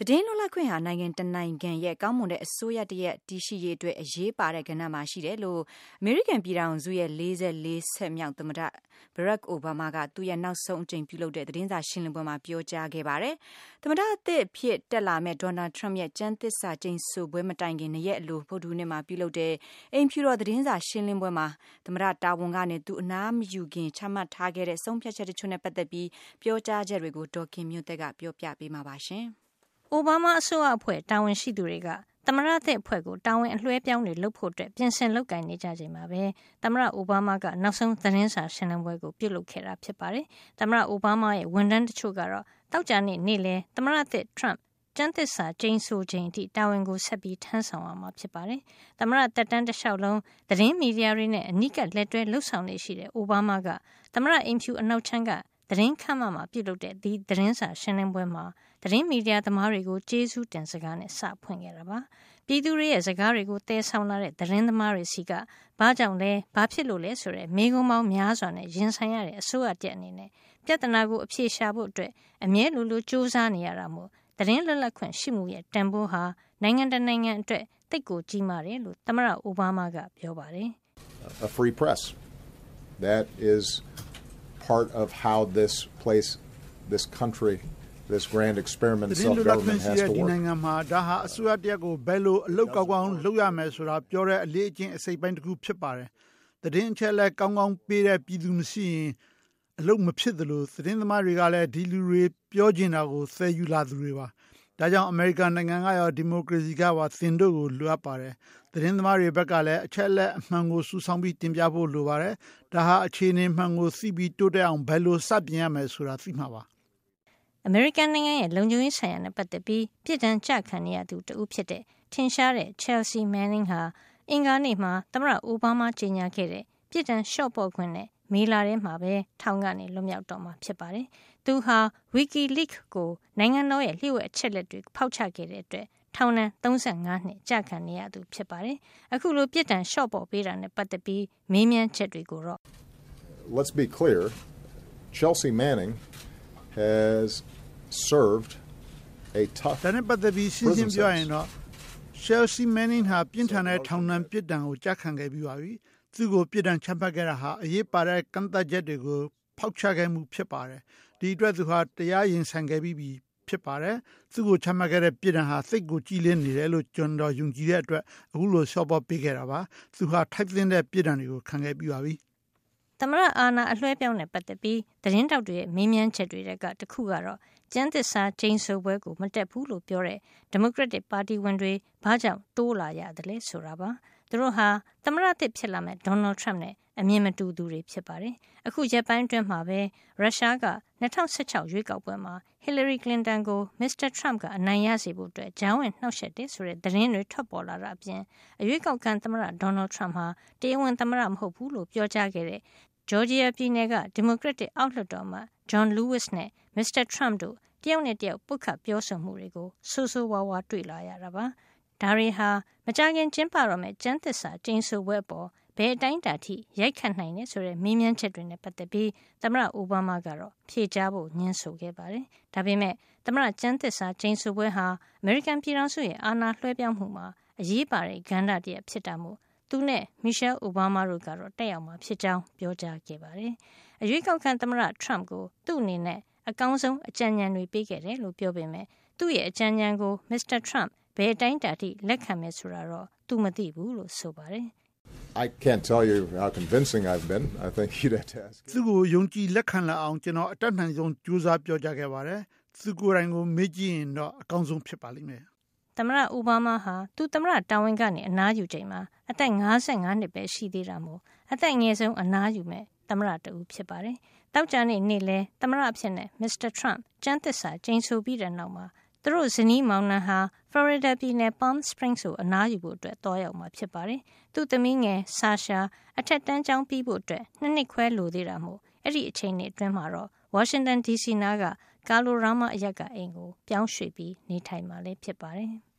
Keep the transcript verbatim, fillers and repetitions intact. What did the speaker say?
သတင်းလွတ်လပ်ခွင့်ဟာနိုင်ငံတနိုင်ငံရဲ့ကောင်းမွန်တဲ့အစိုးရတရက်တည်ရှိရေးအတွက်အရေးပါတဲ့ကဏ္ဍမှာရှိတယ်လို့အမေရိကန်ပြည်ထောင်စုရဲ့လေးဆယ့်လေးဆက်မြောက်သမ္မတ Barack Obama ကသူ့ရဲ့နောက်ဆုံးအကြိမ်ပြုလုပ်တဲ့သတင်းစာရှင်းလင်းပွဲမှာပြောကြားခဲ့ပါတယ်။သမ္မတအသစ်ဖြစ်တက်လာမဲ့ Donald Trump ရဲ့ကျမ်းသစ္စာကျိန်ဆိုပွဲမတိုင်ခင်နှစ်ရက်အလိုဗုဒ္ဓဟူးနေ့မှာပြုလုပ်တဲ့အိမ်ဖြူတော်သတင်းစာရှင်းလင်းပွဲမှာသမ္မတတာဝန်ကနေသူအနားမယူခင်ချမှတ်ထားခဲ့တဲ့ဆုံးဖြတ်ချက်တချို့နဲ့ပတ်သက်ပြီးပြောကြားချက်တွေကိုဒေါ်ခင်မျိုးသက်ကပြောပြပေးမှာပါရှင်။အိုဘားမားအစိုးရအဖွဲ့တာဝန်ရှိသူတွေကသမ္မတသစ်အဖွဲ့ကိုတာဝန်အလွှဲပြောင်းတွေလုပ်ဖို့အတွက်ပြင်ဆင်လုပ်ကိုင်နေကြချိန်မှာပဲသမ္မတအိုဘားမားကနောက်ဆုံးသတင်းစာရှင်းလင်းပွဲကိုပြုလုပ်ခဲ့တာဖြစ်ပါတယ်။သမ္မတအိုဘားမားရဲ့ဝန်ထမ်းတချို့ကတော့တောက်ကြနေ့နေ့လယ်သမ္မတသစ် Trump ကျမ်းသစ္စာကျိန်ဆိုချိန်အထိတာဝန်ကိုဆက်ပြီးထမ်းဆောင်ရမှာဖြစ်ပါတယ်။သမ္မတတက်တန်းတစ်လျှောက်လုံးသတင်းမီဒီယာတွေနဲ့အနီးကပ်လက်တွဲလှုပ်ဆောင်နေရှိတဲ့အိုဘားမားကသမ္မတအိမ်ဖြူအနောက်ချမ်းကသတင်းခန့်မှမှာပြုလုပ်တဲ့ဒီသတင်းစာရှင်းလင်းပွဲမှာသတင်းမီဒီယာသမားတွေကိုကျေးဇူးတင်စကားနဲ့စဖွင့်ခဲ့တာပါပြည်သူတွေရဲ့စကားတွေကိုတည်ဆောင်လာတဲ့သတင်းသမားတွေစီကဘာကြောင့်လဲဘာဖြစ်လို့လဲဆိုတဲ့မေးခွန်းပေါင်းများစွာနဲ့ရင်ဆိုင်ရတဲ့အစိုးရတက်အနေနဲ့ပြဿနာကိုအဖြေရှာဖို့အတွက်အမြဲလိုလိုစူးစမ်းနေရတာမို့သတင်းလွတ်လပ်ခွင့်ရှိမှုရဲ့တန်ဖိုးဟာနိုင်ငံတကာနိုင်ငံအတွက်တိတ်ကိုကြီးမားတယ်လို့သမ္မတအိုဘားမားကပြောပါတယ် A free press that is part of how this place this country this grand experiment self government has to work ဒီနိုင်ငံမှာဒါဟာအစိုးရတရက်ကိုဘယ်လိုအလုပ်ကောင်းကောင်းလုပ်ရမယ်ဆိုတာပြောတဲ့အလေးအကျင့်အစိပ်ပိုင်းတစ်ခုဖြစ်ပါတယ်သတင်းအချက်အလက်ကောင်းကောင်းပေးတဲ့ပြည်သူမရှိရင်အလုပ်မဖြစ်သလိုသတင်းသမားတွေကလည်းဒီလူတွေပြောချင်တာကိုသယ်ယူလာသူတွေပါဒါကြောင့်အမေရိကန်နိုင်ငံကရောဒီမိုကရေစီကပါသင်တို့ကိုလိုအပ်ပါတယ်သတင်းသမားတွေဘက်ကလည်းအချက်အလက်အမှန်ကိုစူးစောင်းပြီးတင်ပြဖို့လိုပါတယ်ဒါဟာအခြေအနေမှန်ကိုသိပြီးတိုးတက်အောင်ဘယ်လိုစပြင်ရမယ်ဆိုတာသိမှာပါအမေရိကန်နိုင်ငံရဲ့လုံခြုံရေးဆိုင်ရာနဲ့ပတ်သက်ပြီးပြည်ထန်ကြခံနေရသူတဦးဖြစ်တဲ့ထင်ရှားတဲ့ Chelsea Manning ဟာအင်္ဂါနေ့မှာသမ္မတအိုဘားမားကြေညာခဲ့တဲ့ပြည်ထန်ရှော့ပေါ့ခွင့်နဲ့မေလာထဲမှာပဲထောင်ကနေလွတ်မြောက်တော့မှာဖြစ်ပါတယ်။သူဟာ WikiLeaks ကိုနိုင်ငံတော်ရဲ့လျှို့ဝှက်အချက်လက်တွေဖောက်ချခဲ့တဲ့အတွက်ထောင်ဒဏ်သုံးဆယ့်ငါးနှစ်ကြာခံနေရသူဖြစ်ပါတယ်။အခုလိုပြည်ထန်ရှော့ပေါ့ပေးတာနဲ့ပတ်သက်ပြီးမေးမြန်းချက်တွေကိုတော့ Let's be clear. Chelsea Manning has served a tough ဒါနဲ့ပတ်သက်ပြီးရှင်းရှင်းပြောရင်တော့ Chelsea Manning ဟာပြင်းထန်တဲ့ထောင်ဒဏ်ပြစ်ဒဏ်ကိုကြာခံခဲ့ပြီးပါပြီ။သူ့ကိုပြစ်ဒဏ်ချမှတ်ခဲ့တာဟာအရေးပါတဲ့ကန့်သတ်ချက်တွေကိုဖောက်ချခဲ့မှုဖြစ်ပါတယ်။ဒီအတွက်သူဟာတရားရင်ဆိုင်ခဲ့ပြီးပြီဖြစ်ပါတယ်။သူ့ကိုချမှတ်ခဲ့တဲ့ပြစ်ဒဏ်ဟာစိတ်ကိုကြည်လင်းနေတယ်လို့ကျွန်တော်ယုံကြည်တဲ့အတွက်အခုလိုရှော့ပေါ့ပေးခဲ့တာပါ။သူဟာထိုက်သင့်တဲ့ပြစ်ဒဏ်တွေကိုခံခဲ့ပြီးပါပြီ။သမ္မတအာဏာအလွှဲပြောင်းတဲ့ပတ်သက်ပြီးသတင်းတောက်တွေရဲ့မေးမြန်းချက်တွေကတခုကတော့ကျန်းသစ္စာကျိန်ဆိုပွဲကိုမတက်ဘူးလို့ပြောတဲ့ဒီမိုကရက်တစ်ပါတီဝင်တွေဘာကြောင့်တိုးလာရတယ်လဲဆိုတာပါသူတို့ဟာသမ္မတသစ်ဖြစ်လာမဲ့ Donald Trump နဲ့အမြင်မတူသူတွေဖြစ်ပါတယ်အခုရက်ပိုင်းတွင်းမှာပဲရုရှားက၂၀၁၆ရွေးကောက်ပွဲမှာ Hillary Clinton ကို Mister Trump ကအနိုင်ရစေဖို့အတွက်ဂျောင်းဝင်နှောက်ယှက်တယ်ဆိုတဲ့သတင်းတွေထွက်ပေါ်လာတာအပြင်အရွေးကောက်ခံသမ္မတ Donald Trump ဟာတရားဝင်သမ္မတမဟုတ်ဘူးလို့ပြောကြားခဲ့တဲ့ Georgia ပြည်နယ်ကဒီမိုကရက်တစ်အောက်လွှတ်တော်မှ John Lewis နဲ့ Mister Trump တို့တယောက်နဲ့တယောက်ပုတ်ခတ်ပြောဆိုမှုတွေကိုဆိုးဆိုးဝါးဝါတွေ့လာရတာပါဒါတွေဟာမကြခင်ကျင်းပတော့မဲ့ကျန်းသစ္စာကျိန်ဆိုပွဲပေါ်ဘယ်အတိုင်းအတာထိရိုက်ခတ်နိုင်လဲဆိုတဲ့မေးမြန်းချက်တွေနဲ့ပတ်သက်ပြီးသမ္မတအိုဘားမားကတော့ဖြေကြားဖို့ညှင်းဆိုခဲ့ပါတယ်ဒါပေမဲ့သမ္မတကျန်းသစ္စာကျိန်ဆိုပွဲဟာအမေရိကန်ပြည်ထောင်စုရဲ့အာဏာလွှဲပြောင်းမှုမှာအရေးပါတဲ့ကဏ္ဍတစ်ရပ်ဖြစ်တာမို့သူနဲ့ Michelle Obama တို့ကတော့တက်ရောက်မှာဖြစ်ကြောင်းပြောကြားခဲ့ပါတယ်အရွေးကောက်ခံသမ္မတ Trump ကိုသူ့အနေနဲ့အကောင်းဆုံးအကြံဉာဏ်တွေပေးခဲ့တယ်လို့ပြောပေမဲ့သူ့ရဲ့အကြံဉာဏ်ကို Mister Trump ဘယ်အတိုင်းအတာထိလက်ခံမယ်ဆိုတာတော့သူမသိဘူးလို့ဆိုပါတယ် I can't tell you how convincing I've been. I think you'd have to ask. သူ့ကိုယုံကြည်လက်ခံလာအောင်ကျွန်တော်အတတ်နိုင်ဆုံးကြိုးစားပြောကြားခဲ့ပါတယ်။သူကိုယ်တိုင်ကိုမေ့ကြည့်ရင်တော့အကောင်းဆုံးဖြစ်ပါလိမ့်မယ်။သမ္မတအိုဘားမားဟာသူသမ္မတတာဝန်ကနေအနားယူချိန်မှာအသက်၅၅နှစ်ပဲရှိသေးတာမို့အသက်ငယ်ဆုံးအနားယူမဲ့သမ္မတတူဖြစ်ပါတယ်။တောက်ကြနေ့နေ့လဲသမ္မတအဖြစ်နဲ့ Mister Trump ကျန်းသစ္စာကျိန်ဆိုပြီးတဲ့နောက်မှာသူတို့ဇနီးမောင်နှံဟာ Florida ပြည်နယ် Palm Springs ကိုအနားယူဖို့အတွက်တွားရောက်မှာဖြစ်ပါတယ်။သူ့သမီးငယ် Sasha အထက်တန်းကျောင်းပြီးဖို့အတွက်နှစ်နှစ်ခွဲလိုသေးတာမို့အဲ့ဒီအချိန်တွေအတွင်းမှာတော့ Washington ဒီ စီ နားက Kalorama အရပ်ကအိမ်ကိုပြောင်းရွှေ့ပြီးနေထိုင်မှာလည်းဖြစ်ပါတယ်။